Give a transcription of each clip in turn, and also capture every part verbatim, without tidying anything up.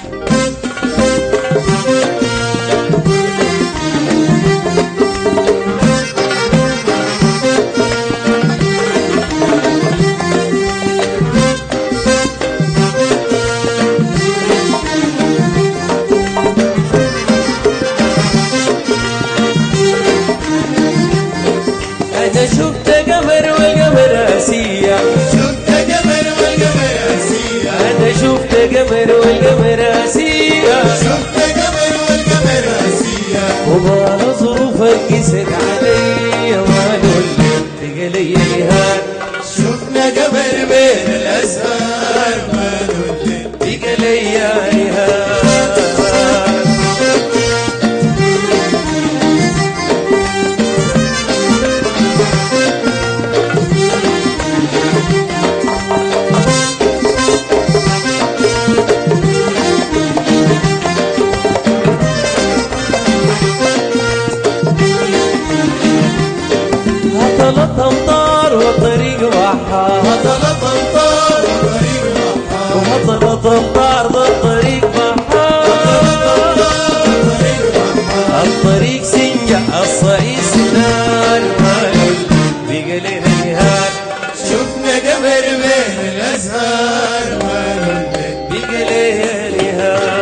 أنا شفت قمر والقمر آسية، شفت قمر والقمر آسية، أنا شفت قمر والقمر آسية، شفت قمر والقمر آسية، وما ظروفك قست علي ما الليل بقى لي نهار. شفنا قمر بين الأزهار ماله الليل بقى لي نهار. هطلت أمطار والطريق بحار، هطلت أمطار والطريق بحار، وهطلت أمطار والطريق بحار. الطريق سنجة الصعيد سنار ماله بقى لنا نهار. شفنا قمر بين الأزهار ماله الليل بقى لنا نهار.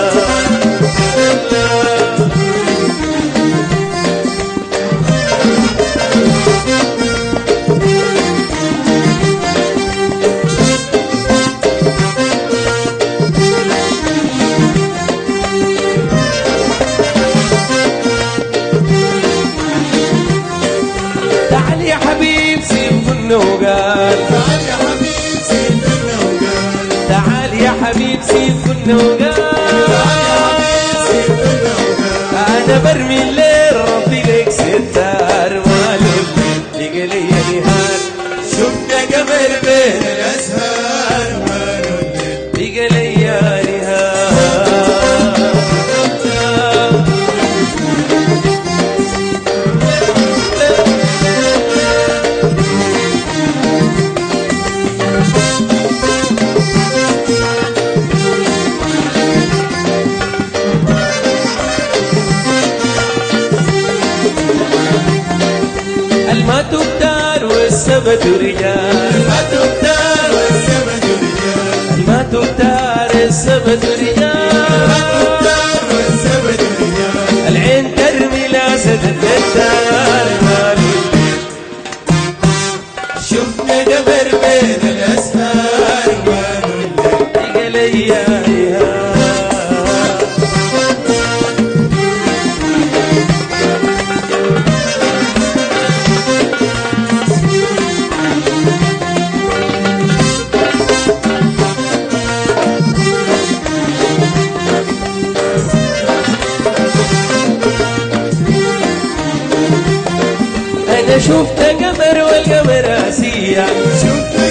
تعال يا حبيب سيب النوقال، تعال يا حبيب سيب النوقال، تعال يا حبيب سيب النوقال. تعال يا حبيب سيب النوقال، أنا برمي الليل ربي لك ستار ماله الليل بقى لي نهار. شفنا قمر بين الأزهار ماله الليل بقى لي نهار. الماء تبتار والسبت رجال، ما تبتار والسبت رجال، الماء تبتار السبت رجال. تبتار والسبت رجال، العين ترمي الاسد الدار ماله الليل. شفنا قمر بين الأزهار ماله الليل بقى لي نهار. أنا شفت قمر والقمر آسية، شفنا